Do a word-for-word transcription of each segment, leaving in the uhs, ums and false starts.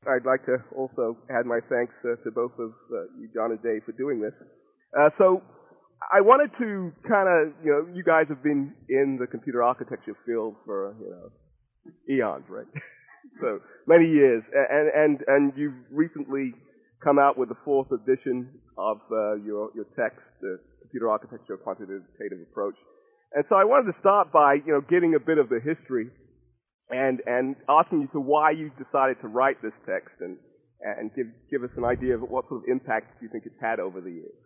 I'd like to also add my thanks uh, to both of uh, you, John and Dave, for doing this. Uh, so I wanted to kind of, you know, you guys have been in the computer architecture field for, you know, eons, right? So many years, and and and you've recently come out with the fourth edition of uh, your your text, the Computer Architecture Quantitative Approach. And so I wanted to start by, you know, getting a bit of the history and and asking you to why you decided to write this text, and and give give us an idea of what sort of impact you think it's had over the years.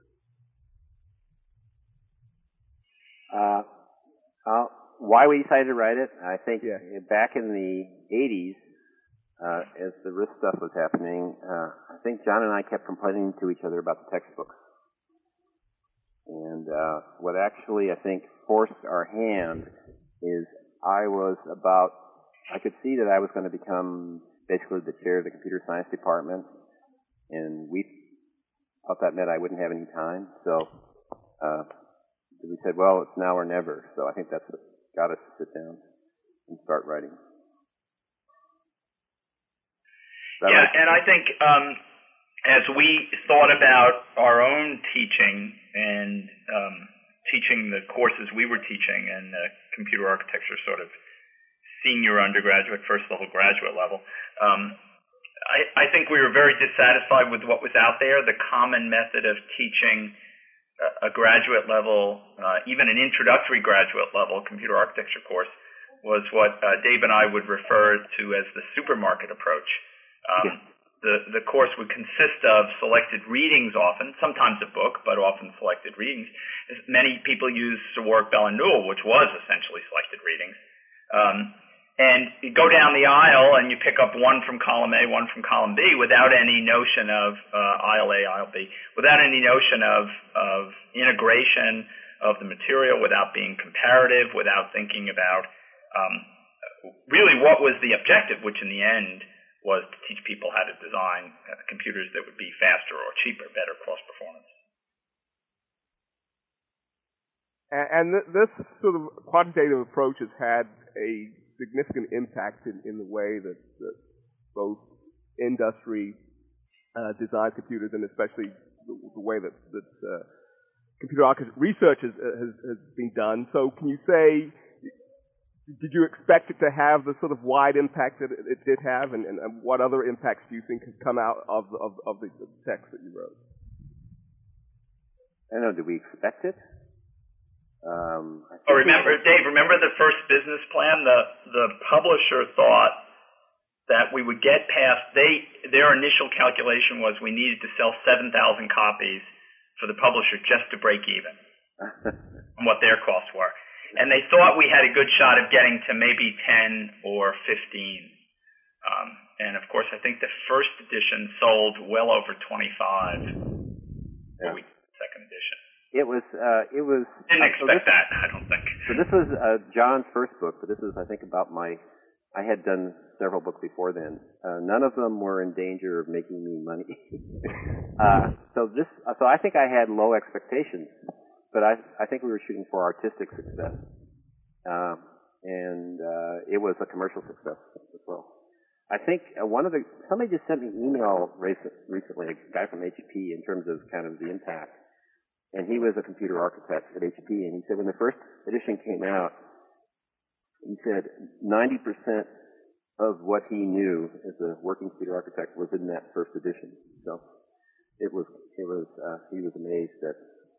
Uh, uh, why we decided to write it? I think yeah. back in the eighties, uh, as the RISC stuff was happening, uh, I think John and I kept complaining to each other about the textbooks. And uh, what actually, I think, forced our hand is I was about, I could see that I was going to become basically the chair of the computer science department, and we thought that meant I wouldn't have any time. So uh, we said, well, it's now or never. So I think that's what got us to sit down and start writing. Yeah, right? And I think um, as we thought about our own teaching and um, teaching the courses we were teaching in uh, computer architecture, sort of senior undergraduate, first level, graduate level, um, I, I think we were very dissatisfied with what was out there. The common method of teaching a, a graduate level, uh, even an introductory graduate level computer architecture course, was what uh, Dave and I would refer to as the supermarket approach. Um, yeah. The, the course would consist of selected readings often, sometimes a book, but often selected readings. Many people use Swark, Bell, and Newell, which was essentially selected readings. Um, and you go down the aisle and you pick up one from column A, one from column B, without any notion of uh, aisle A, aisle B, without any notion of, of integration of the material, without being comparative, without thinking about um, really what was the objective, which in the end was to teach people how to design uh, computers that would be faster or cheaper, better cost performance. And, and th- this sort of quantitative approach has had a significant impact in, in the way that, that both industry uh, designs computers, and especially the, the way that, that uh, computer architecture research has, has, has been done. So can you say, did you expect it to have the sort of wide impact that it, it did have, and, and, and what other impacts do you think have come out of, of, of the, the text that you wrote? I don't know, did we expect it? Um, I oh, remember, Dave, remember the first business plan? The, the publisher thought that we would get past, they, their initial calculation was we needed to sell seven thousand copies for the publisher just to break even on what their costs were. And they thought we had a good shot of getting to maybe ten or fifteen. Um, and, of course, I think the first edition sold well over twenty-five. Yeah. We, second edition. It was, uh, it was... Didn't uh, expect so this, that, I don't think. So this was uh, John's first book, but this was, I think, about my... I had done several books before then. Uh, none of them were in danger of making me money. uh, so this, so I think I had low expectations. But I, I think we were shooting for artistic success. Uh, and uh, it was a commercial success as well. I think uh, one of the, somebody just sent me an email recent, recently, a guy from H P, in terms of kind of the impact. And he was a computer architect at H P, and he said when the first edition came out, he said ninety percent of what he knew as a working computer architect was in that first edition. So it was, it was, uh, he was amazed that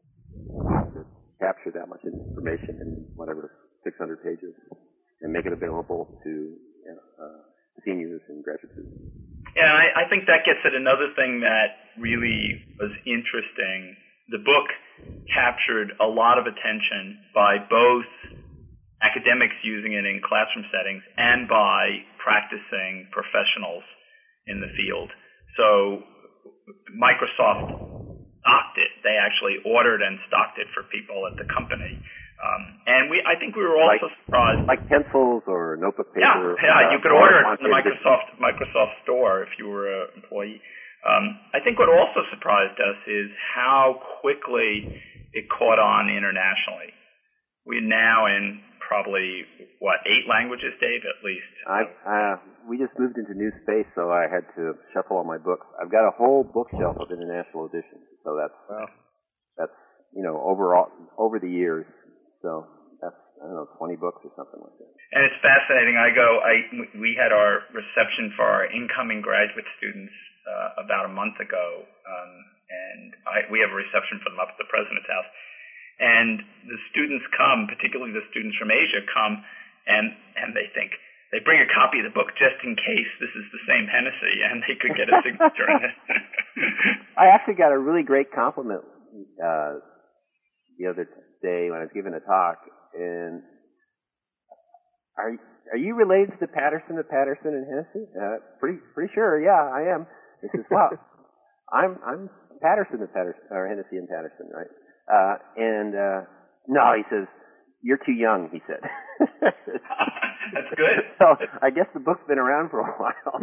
to capture that much information in whatever six hundred pages and make it available to uh, seniors and graduate students. Yeah, I, I think that gets at another thing that really was interesting. The book captured a lot of attention by both academics using it in classroom settings and by practicing professionals in the field. So Microsoft stocked it. They actually ordered and stocked it for people at the company. Um, and we, I think we were also like, surprised. Like pencils or notebook paper. Yeah, yeah, you could order it from the Microsoft Microsoft store if you were an employee. Um, I think what also surprised us is how quickly it caught on internationally. We're now in probably, what, eight languages, Dave, at least? I, uh, we just moved into new space, so I had to shuffle all my books. I've got a whole bookshelf of international editions, so that's, wow. that's, you know, overall, over the years, so that's, I don't know, twenty books or something like that. And it's fascinating. I go, I, we had our reception for our incoming graduate students uh, about a month ago, um, and I, we have a reception for them up at the President's House. And the students come, particularly the students from Asia, come and, and they think, they bring a copy of the book just in case this is the same Hennessy and they could get a signature in it. I actually got a really great compliment uh, the other day when I was giving a talk. And are, are you related to Patterson of Patterson and Hennessy? Uh, pretty pretty sure, yeah, I am. He says, wow, I'm, I'm Patterson of Patterson, or Hennessy and Patterson, right? Uh, and, uh, no, he says, you're too young, he said. That's good. So I guess the book's been around for a while.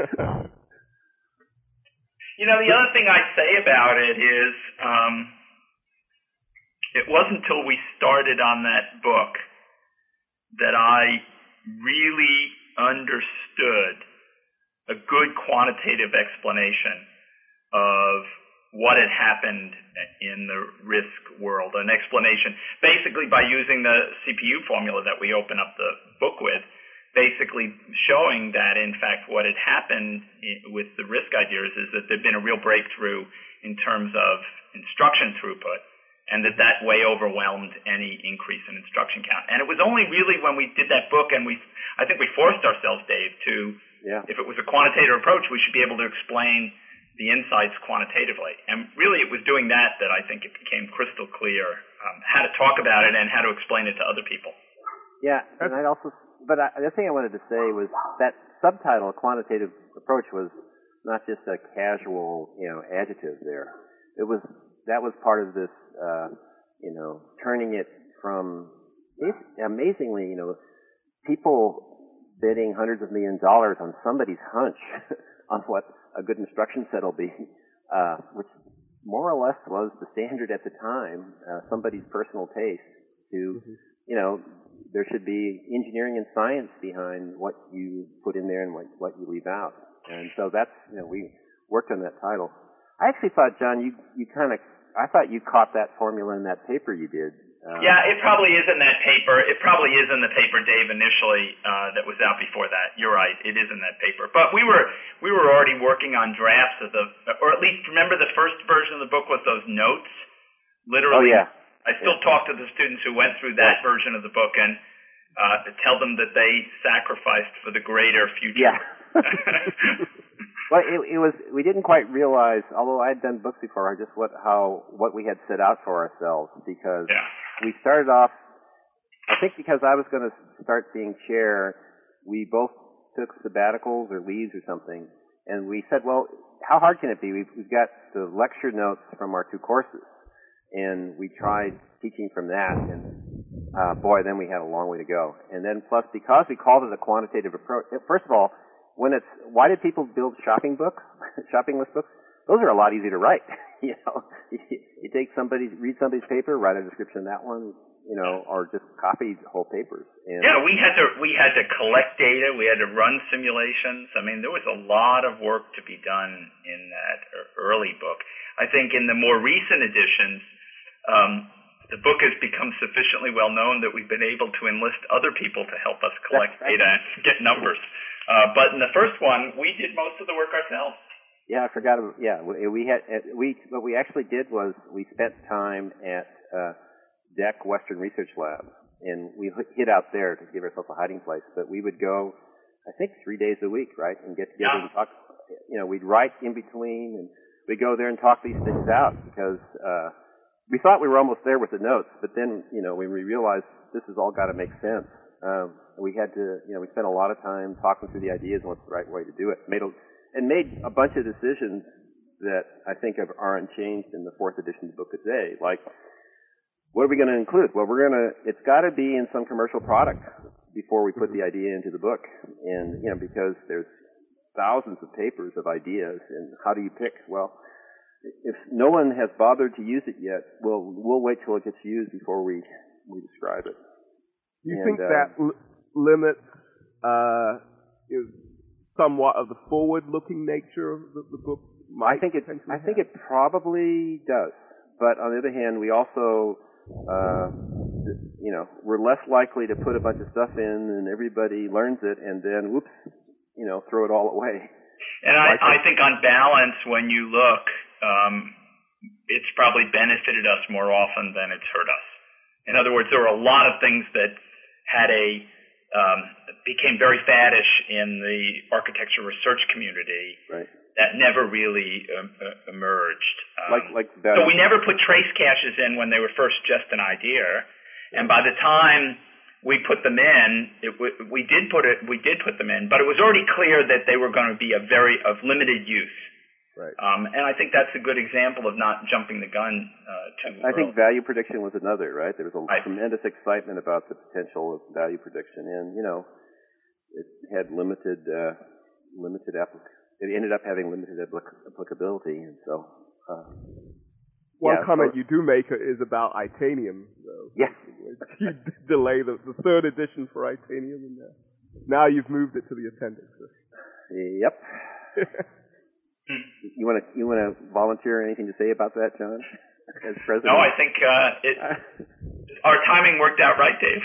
You know, the other thing I'd say about it is, um, it wasn't until we started on that book that I really understood a good quantitative explanation of what had happened in the risk world, an explanation basically by using the C P U formula that we open up the book with, basically showing that in fact what had happened with the risk ideas is that there'd been a real breakthrough in terms of instruction throughput, and that that way overwhelmed any increase in instruction count. And it was only really when we did that book, and we, I think we forced ourselves, Dave, to, yeah. if it was a quantitative approach, we should be able to explain the insights quantitatively. And really it was doing that that I think it became crystal clear um, how to talk about it and how to explain it to other people. Yeah, and I'd also, but I, the thing I wanted to say was that subtitle, quantitative approach, was not just a casual, you know, adjective there. It was, that was part of this, uh, you know, turning it from, amazingly, you know, people bidding hundreds of million dollars on somebody's hunch on what a good instruction set will be, uh, which more or less was the standard at the time, uh, somebody's personal taste to, mm-hmm. you know, there should be engineering and science behind what you put in there and what, what you leave out. And so that's, you know, we worked on that title. I actually thought, John, you, you kind of, I thought you caught that formula in that paper you did. Uh, yeah, it probably is in that paper. It probably is in the paper, Dave, initially, uh, that was out before that. You're right. It is in that paper. But we were, we were already working on drafts of the, or at least remember the first version of the book was those notes? Literally. Oh, yeah. I still yeah. talk to the students who went through that yeah. version of the book and, uh, tell them that they sacrificed for the greater future. Yeah. Well, it, it was, we didn't quite realize, although I had done books before, just what, how, what we had set out for ourselves, because yeah. we started off, I think because I was going to start being chair, we both took sabbaticals or leaves or something, and we said, well, how hard can it be? We've, we've got the lecture notes from our two courses, and we tried teaching from that, and uh, boy, then we had a long way to go. And then plus, because we called it a quantitative approach, first of all, when it's, why did people build shopping books, shopping list books? Those are a lot easier to write. you know, you, you take somebody, read somebody's paper, write a description of that one, you know, or just copy whole papers. And yeah, we had to, we had to collect data, we had to run simulations. I mean, there was a lot of work to be done in that early book. I think in the more recent editions, um, the book has become sufficiently well known that we've been able to enlist other people to help us collect data and get numbers. Uh, but in the first one, we did most of the work ourselves. Yeah, I forgot. Yeah, we, we had we what we actually did was we spent time at uh, D E C Western Research Lab, and we hid out there to give ourselves a hiding place. But we would go, I think, three days a week, right, and get together yeah. and talk. You know, we'd write in between, and we'd go there and talk these things out because uh, we thought we were almost there with the notes, but then you know when we realized this has all got to make sense. Um, we had to, you know, we spent a lot of time talking through the ideas and what's the right way to do it. Made a, and made a bunch of decisions that I think are unchanged in the fourth edition of the book today. Like, what are we going to include? Well, we're going to, it's got to be in some commercial product before we put the idea into the book. And, you know, because there's thousands of papers of ideas, and how do you pick? Well, if no one has bothered to use it yet, we'll, we'll wait till it gets used before we, we describe it. You and, think uh, that l- limits uh, is somewhat of the forward-looking nature of the, the book? I think it. I think it probably does. But on the other hand, we also, uh, you know, we're less likely to put a bunch of stuff in and everybody learns it and then, whoops, you know, throw it all away. And I, I think on balance, when you look, um, it's probably benefited us more often than it's hurt us. In other words, there were a lot of things that had a um, became very faddish in the architecture research community. Right. That never really um, uh, emerged. Um, like, like that. So we never put trace caches in when they were first just an idea, and by the time we put them in, it, we, we did put it. We did put them in, but it was already clear that they were going to be a very of limited use. Right. Um, and I think that's a good example of not jumping the gun uh, too early. I think value prediction was another, right? There was a I, tremendous excitement about the potential of value prediction, and you know, it had limited uh, limited application. It ended up having limited applicability, and so. Uh, One yeah, comment so, you do make is about Itanium, though. Yeah. You delay the, the third edition for Itanium, and uh, now you've moved it to the appendix. Yep. you want to you want to volunteer anything to say about that, John? As president? No, I think uh, it. Our timing worked out right, Dave.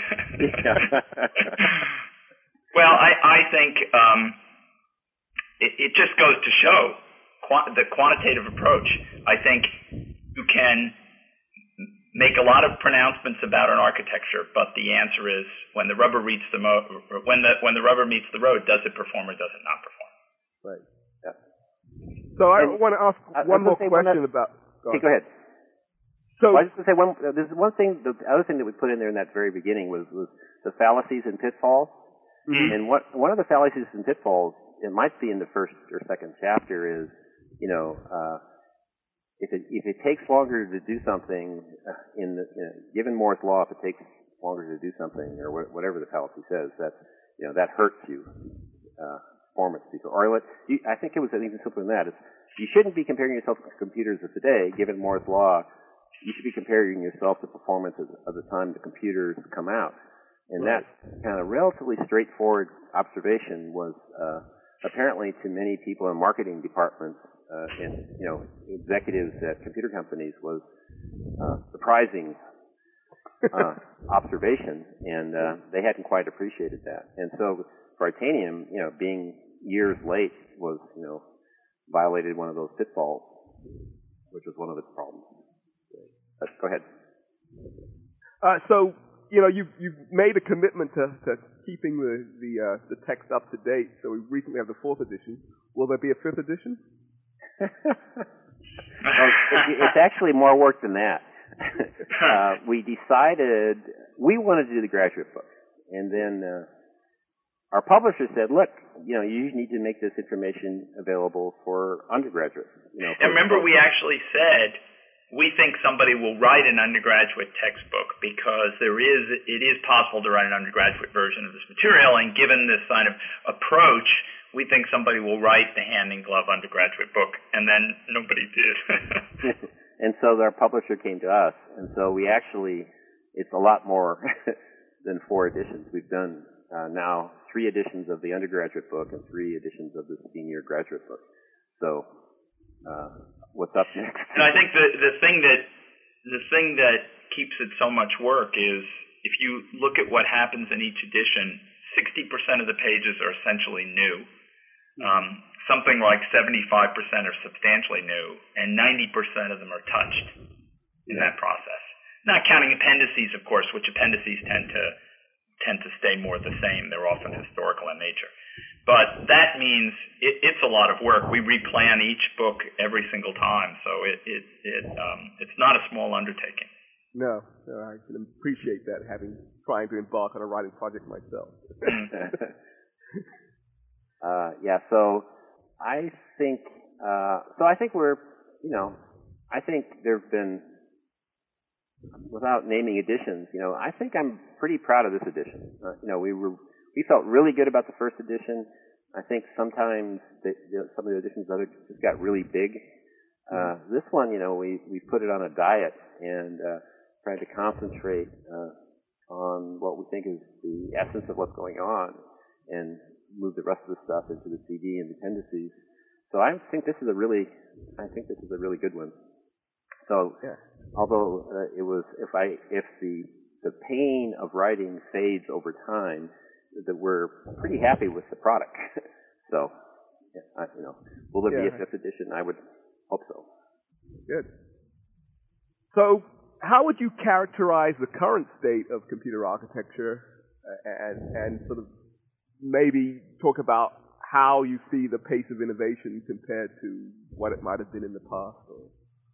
Well, I I think. Um, It, it just goes to show quant- the quantitative approach. I think you can make a lot of pronouncements about an architecture, but the answer is when the rubber meets the mo- when the when the rubber meets the road, does it perform or does it not perform? Right. Yeah. So I and, want to ask I, one I more one question about. Go okay, go ahead. So well, I was just going to say one. Uh, there's one thing. The other thing that we put in there in that very beginning was was the fallacies and pitfalls. Mm-hmm. And what one of the fallacies and pitfalls, it might be in the first or second chapter, is, you know, uh, if it if it takes longer to do something in the, you know, given Moore's law, if it takes longer to do something or wh- whatever the fallacy says, that you know that hurts you, uh, performance. Or let, you, I think it was even simpler than that. It's, you shouldn't be comparing yourself to computers of today, given Moore's law. You should be comparing yourself to performance of, of the time the computers come out. And right. That kind of relatively straightforward observation was uh, apparently to many people in marketing departments uh, and you know executives at computer companies was uh, surprising uh, observation, and uh, they hadn't quite appreciated that. And so for Itanium, you know, being years late was you know violated one of those pitfalls, which was one of its problems. But go ahead. Uh, so. You know, you've, you've made a commitment to, to keeping the the, uh, the text up to date. So we recently have the fourth edition. Will there be a fifth edition? Well, it, it's actually more work than that. uh, we decided we wanted to do the graduate book, and then uh, our publisher said, "Look, you know, you need to make this information available for undergraduates." You know, and remember, we actually said. We think somebody will write an undergraduate textbook because there is, it is possible to write an undergraduate version of this material, and given this kind of approach, we think somebody will write the hand-in-glove undergraduate book, and then nobody did. And so our publisher came to us, and so we actually, it's a lot more than four editions. We've done uh, now three editions of the undergraduate book and three editions of the senior graduate book. So, uh, what's up next? And I think the the thing that the thing that keeps it so much work is if you look at what happens in each edition, sixty percent of the pages are essentially new. Um, something like seventy-five percent are substantially new, and ninety percent of them are touched in that process. Not counting appendices, of course, which appendices tend to tend to stay more the same. They're often historical in nature. But that means it, it's a lot of work. We replan each book every single time, so it it, it um, it's not a small undertaking. No, no, I can appreciate that, having trying to embark on a writing project myself. uh, yeah, so I think uh, so. I think we're you know I think there've been, without naming editions, you know I think I'm pretty proud of this edition. Uh, you know we were. We felt really good about the first edition. I think sometimes the, the, some of the editions other just got really big. Uh, this one, you know, we, we put it on a diet and uh, tried to concentrate uh, on what we think is the essence of what's going on and move the rest of the stuff into the C D and dependencies. So I think this is a really, I think this is a really good one. So, yeah. although uh, it was, if I, if the the pain of writing fades over time, that we're pretty happy with the product. So, yeah, I, you know, will there yeah. be a fifth edition? I would hope so. Good. So, how would you characterize the current state of computer architecture, and and sort of maybe talk about how you see the pace of innovation compared to what it might have been in the past? Or?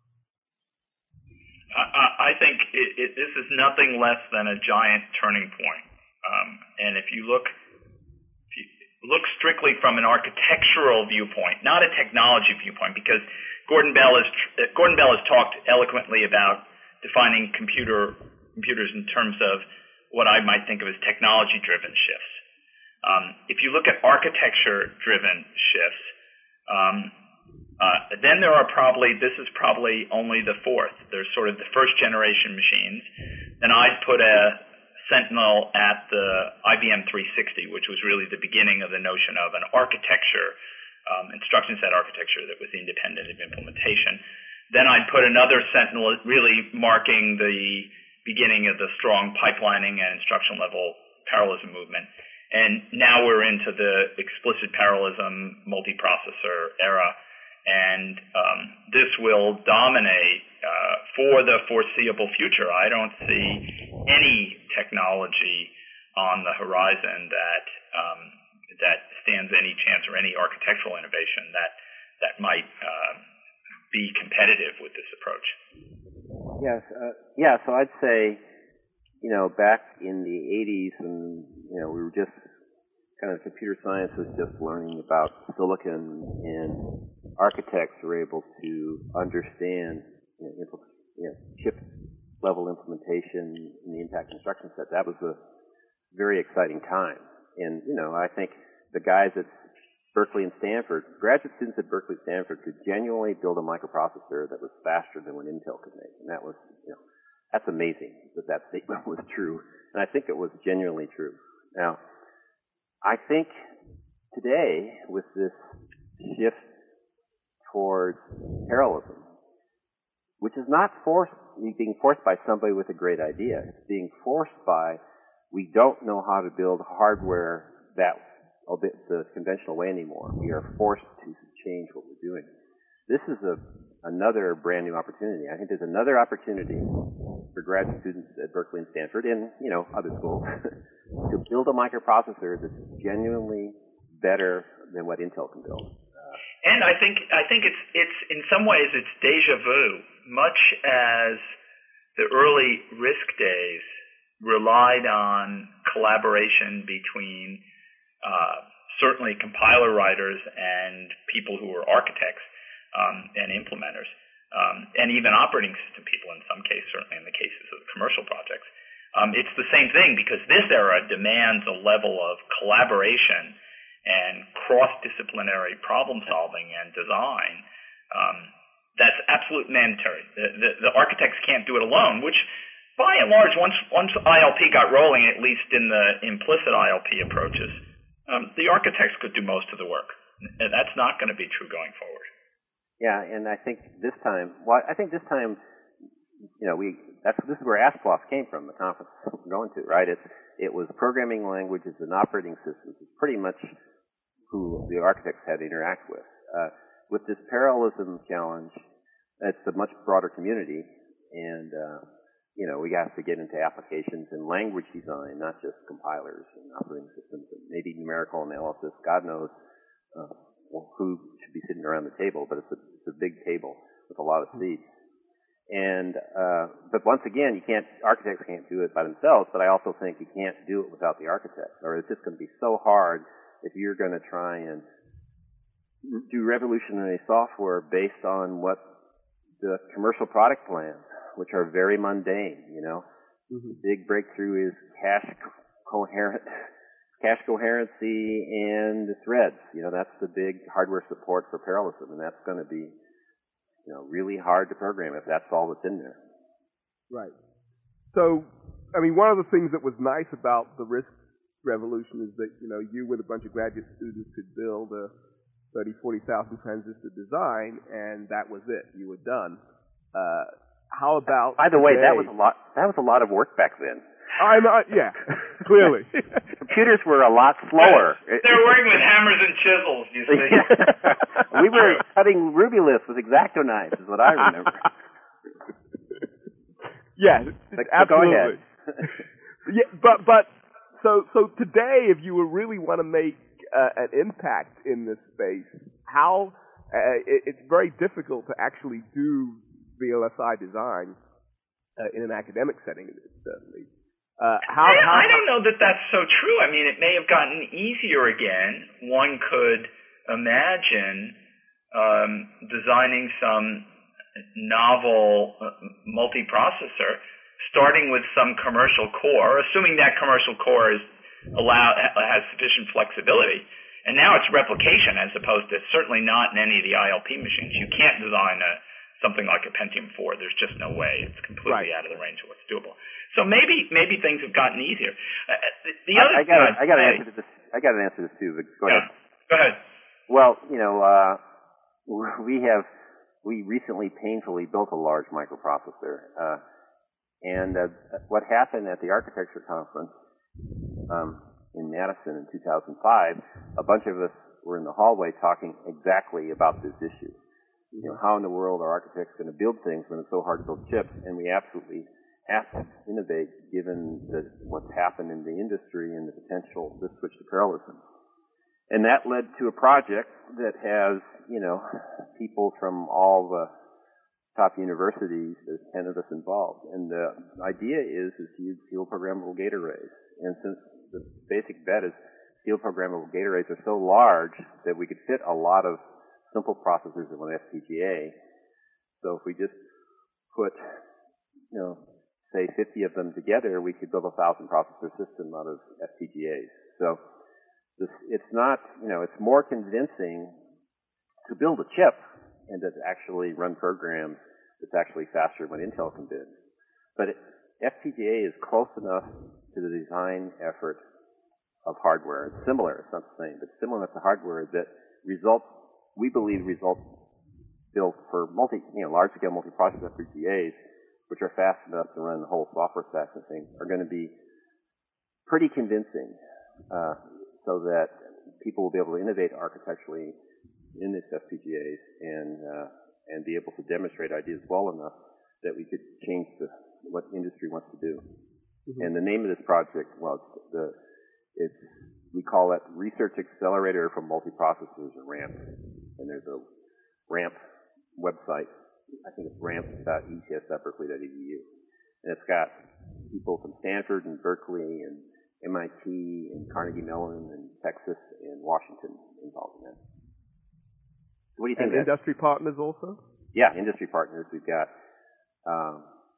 I, I think it, it, this is nothing less than a giant turning point. Um, and if you look, if you look strictly from an architectural viewpoint, not a technology viewpoint, because Gordon Bell is Gordon Bell has talked eloquently about defining computer computers in terms of what I might think of as technology-driven shifts. Um, if you look at architecture-driven shifts, um, uh, then there are probably, this is probably only the fourth. There's sort of the first-generation machines. Then I'd put a Sentinel at the I B M three sixty, which was really the beginning of the notion of an architecture, um, instruction set architecture that was independent of implementation. Then I'd put another Sentinel really marking the beginning of the strong pipelining and instruction level parallelism movement. And now we're into the explicit parallelism multiprocessor era. And um, this will dominate uh, for the foreseeable future. I don't see any technology on the horizon that um, that stands any chance, or any architectural innovation that that might uh, be competitive with this approach. Yes, uh, yeah. So I'd say, you know, back in the eighties, and you know, we were just kind of computer science was just learning about silicon, and architects were able to understand, you know, impl- you know chip level implementation and the impact instruction set. That was a very exciting time, and you know, I think the guys at Berkeley and Stanford, graduate students at Berkeley and Stanford, could genuinely build a microprocessor that was faster than what Intel could make, and that was, you know, that's amazing that that statement was true, and I think it was genuinely true. Now, I think today, with this shift towards parallelism, which is not forced, being forced by somebody with a great idea, it's being forced by, we don't know how to build hardware that a bit the conventional way anymore. We are forced to change what we're doing. This is a another brand new opportunity. I think there's another opportunity for graduate students at Berkeley and Stanford, and you know, other schools, to build a microprocessor that's genuinely better than what Intel can build. Uh, and I think I think it's it's in some ways it's deja vu, much as the early RISC days relied on collaboration between uh, certainly compiler writers and people who were architects um, and implementers, um, and even operating system people in some cases, certainly in the cases of commercial projects. Um, it's the same thing, because this era demands a level of collaboration and cross-disciplinary problem solving and design um, that's absolutely mandatory. The, the, the architects can't do it alone, which by and large, once once I L P got rolling, at least in the implicit I L P approaches, um, the architects could do most of the work. And that's not going to be true going forward. Yeah, and I think this time, well, I think this time, you know, we that's this is where ASPLOS came from, the conference we're going to, right? It's it was programming languages and operating systems. It's pretty much who the architects had to interact with. Uh, with this parallelism challenge, it's a much broader community, and uh, you know, we have to get into applications and language design, not just compilers and operating systems, and maybe numerical analysis. God knows uh, who should be sitting around the table, but it's a, it's a big table with a lot of seats. And uh, but once again, you can't architects can't do it by themselves. But I also think you can't do it without the architects, or it's just going to be so hard if you're going to try and do revolutionary software based on what the commercial product plans, which are very mundane. You know, mm-hmm. Big breakthrough is cache coherent, cache coherency and the threads. You know, that's the big hardware support for parallelism, and that's going to be, you know, really hard to program if that's all that's in there. Right. So I mean, one of the things that was nice about the RISC revolution is that, you know, you with a bunch of graduate students could build a thirty, forty thousand transistor design, and that was it. You were done. Uh, how about By the way, today? that was a lot, that was a lot of work back then. I'm not, yeah, clearly. Computers were a lot slower. They were working with hammers and chisels, you see. We were cutting Ruby lists with X-Acto knives, is what I remember. Yes, But absolutely. Go ahead. Yeah, but but so so today, if you really want to make uh, an impact in this space, how uh, it, it's very difficult to actually do V L S I design uh, in an academic setting, certainly. Uh, how, I, how, I don't know that that's so true. I mean, it may have gotten easier again. One could imagine um, designing some novel uh, multiprocessor, starting with some commercial core, assuming that commercial core is allow has sufficient flexibility. And now it's replication as opposed to certainly not in any of the I L P machines. You can't design a something like a Pentium four. There's just no way. It's completely right. out of the range of what's doable. So maybe maybe things have gotten easier. Uh, the, the other I, I got I got an answer to this. I got an answer to this too. But go yeah, ahead. Go ahead. Well, you know, uh, we have we recently painfully built a large microprocessor, uh, and uh, what happened at the architecture conference um, in Madison in two thousand five, a bunch of us were in the hallway talking exactly about this issue. You know, how in the world are architects going to build things when it's so hard to build chips? And we absolutely have to innovate given the, what's happened in the industry and the potential to switch to parallelism. And that led to a project that has, you know, people from all the top universities. There's ten of us involved. And the idea is, is to use field programmable gate arrays. And since the basic bet is field programmable gate arrays are so large that we could fit a lot of simple processors in one F P G A. So if we just put, you know, say fifty of them together, we could build a thousand processor system out of F P G As. So this, it's not, you know, it's more convincing to build a chip and to actually run programs that's actually faster than what Intel can do. But it, F P G A is close enough to the design effort of hardware. It's similar, it's not the same, but similar enough to hardware that results we believe results built for multi, you know, large-scale multiprocessor F P G As, which are fast enough to run the whole software stack and things, are going to be pretty convincing, uh, so that people will be able to innovate architecturally in these F P G As and uh, and be able to demonstrate ideas well enough that we could change the, what industry wants to do. Mm-hmm. And the name of this project, well, it's the it's we call it Research Accelerator for Multiprocessors, or RAMP. And there's a RAMP website. I think it's ramp dot e t s dot berkeley dot e d u. And it's got people from Stanford and Berkeley and M I T and Carnegie Mellon and Texas and Washington involved in that. What do you think? And industry partners also? Yeah, industry partners. We've got um,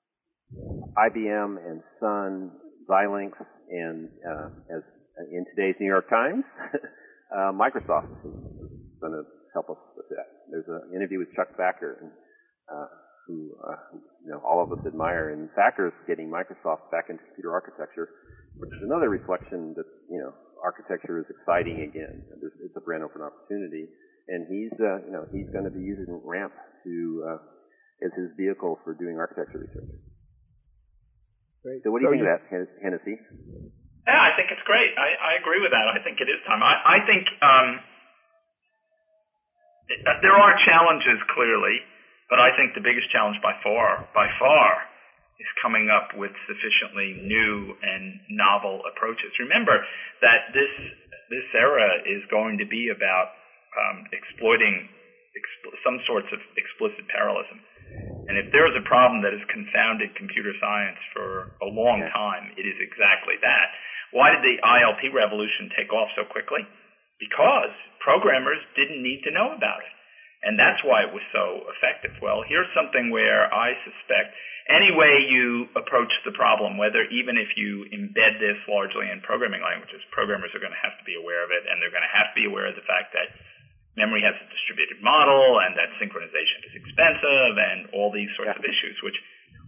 I B M and Sun, Xilinx, and uh, as in today's New York Times, uh, Microsoft is going to help us with that. There's an interview with Chuck Thacker, uh, who uh, you know all of us admire, and Thacker's getting Microsoft back into computer architecture, which is another reflection that you know architecture is exciting again. There's, it's a brand open opportunity, and he's uh, you know he's going to be using RAMP to uh, as his vehicle for doing architecture research. Great. So what do you so think of that, Hennessy? Yeah, I think it's great. I, I agree with that. I think it is time. I, I think um, it, uh, there are challenges, clearly, but I think the biggest challenge by far, by far, is coming up with sufficiently new and novel approaches. Remember that this this era is going to be about um, exploiting expl- some sorts of explicit parallelism. And if there is a problem that has confounded computer science for a long time, it is exactly that. Why did the I L P revolution take off so quickly? Because programmers didn't need to know about it. And that's why it was so effective. Well, here's something where I suspect any way you approach the problem, whether even if you embed this largely in programming languages, programmers are going to have to be aware of it, and they're going to have to be aware of the fact that memory has a distributed model and that synchronization is expensive and all these sorts yeah. of issues, which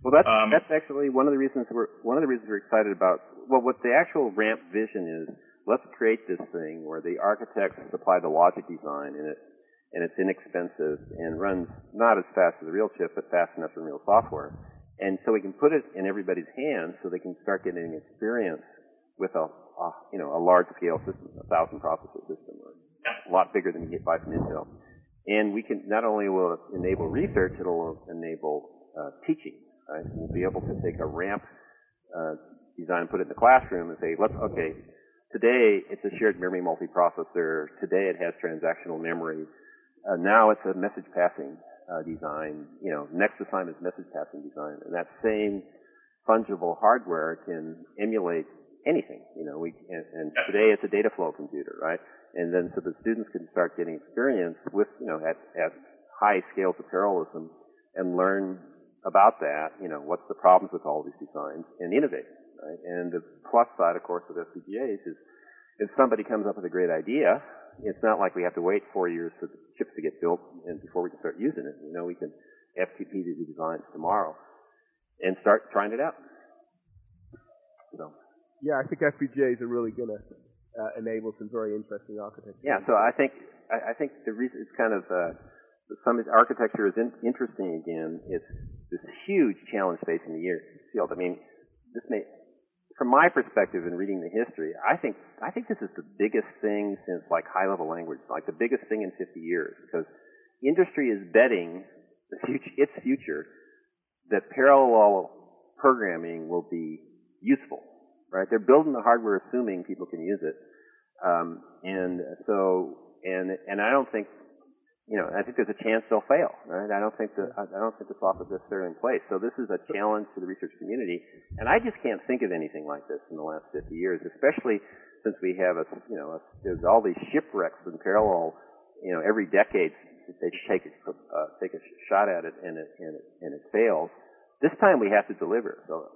Well, that's um, that's actually one of the reasons we're one of the reasons we're excited about. Well, what the actual RAMP vision is, let's create this thing where the architects supply the logic design in it, and it's inexpensive and runs not as fast as a real chip, but fast enough for real software. And so we can put it in everybody's hands so they can start getting experience with a, a you know, a large scale system, a thousand processor system, or a lot bigger than you get by from Intel. And we can, not only will it enable research, it'll enable uh, teaching. Right? We'll be able to take a RAMP uh, design, put it in the classroom, and say, let's, okay, today it's a shared memory multiprocessor. Today it has transactional memory. Uh, now it's a message passing uh, design. You know, next assignment is message passing design, and that same fungible hardware can emulate anything. You know, we and, and today it's a data flow computer, right? And then so the students can start getting experience with, you know, at, at high scales of parallelism and learn about that. You know, what's the problems with all these designs and innovate, right? And the plus side, of course, of F P G As is if somebody comes up with a great idea, it's not like we have to wait four years for the chips to get built and before we can start using it. You know, we can F T P the designs tomorrow and start trying it out. So. Yeah, I think F P G As are really going to uh, enable some very interesting architecture. Yeah, so I think I, I think the reason it's kind of uh, some architecture is in, interesting again. It's this huge challenge facing the year field. I mean, this may, from my perspective in reading the history, I think I think this is the biggest thing since like high level language, like the biggest thing in fifty years, because industry is betting the future, its future, that parallel programming will be useful. Right? They're building the hardware assuming people can use it. Um, and so, and, and I don't think, you know, I think there's a chance they'll fail, right? I don't think the, I don't think the software is necessarily in place. So this is a challenge to the research community. And I just can't think of anything like this in the last fifty years, especially since we have a, you know, a, there's all these shipwrecks in parallel, you know, every decade they take a, uh, take a shot at it and it, and it, and it fails. This time we have to deliver. So,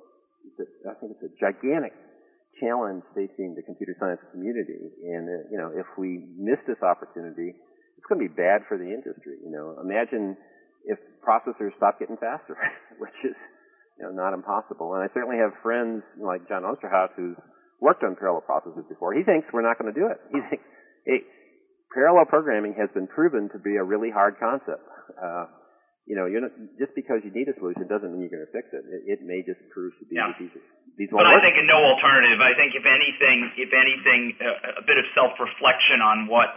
I think it's a gigantic challenge facing the computer science community, and uh, you know, if we miss this opportunity, it's going to be bad for the industry. You know, imagine if processors stop getting faster, which is, you know, not impossible. And I certainly have friends like John Osterhout who's worked on parallel processors before. He thinks we're not going to do it. He thinks hey, parallel programming has been proven to be a really hard concept. Uh, You know, you're not, just because you need a solution doesn't mean you're going to fix it. It, it may just prove to be yeah. these. These but I work. think no alternative. I think if anything, if anything, a, a bit of self-reflection on what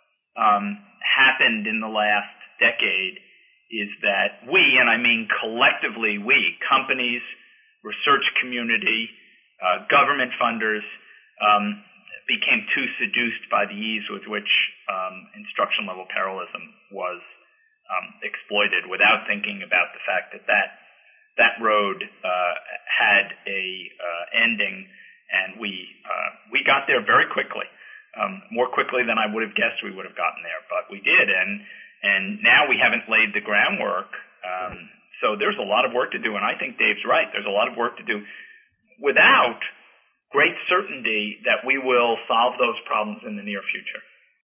um, happened in the last decade is that we, and I mean collectively we, companies, research community, uh, government funders, um, became too seduced by the ease with which um, instruction-level parallelism was Um, exploited without thinking about the fact that that, that road uh, had a uh, ending, and we uh, we got there very quickly, um, more quickly than I would have guessed we would have gotten there, but we did, and and now we haven't laid the groundwork. Um, so there's a lot of work to do, and I think Dave's right. There's a lot of work to do without great certainty that we will solve those problems in the near future.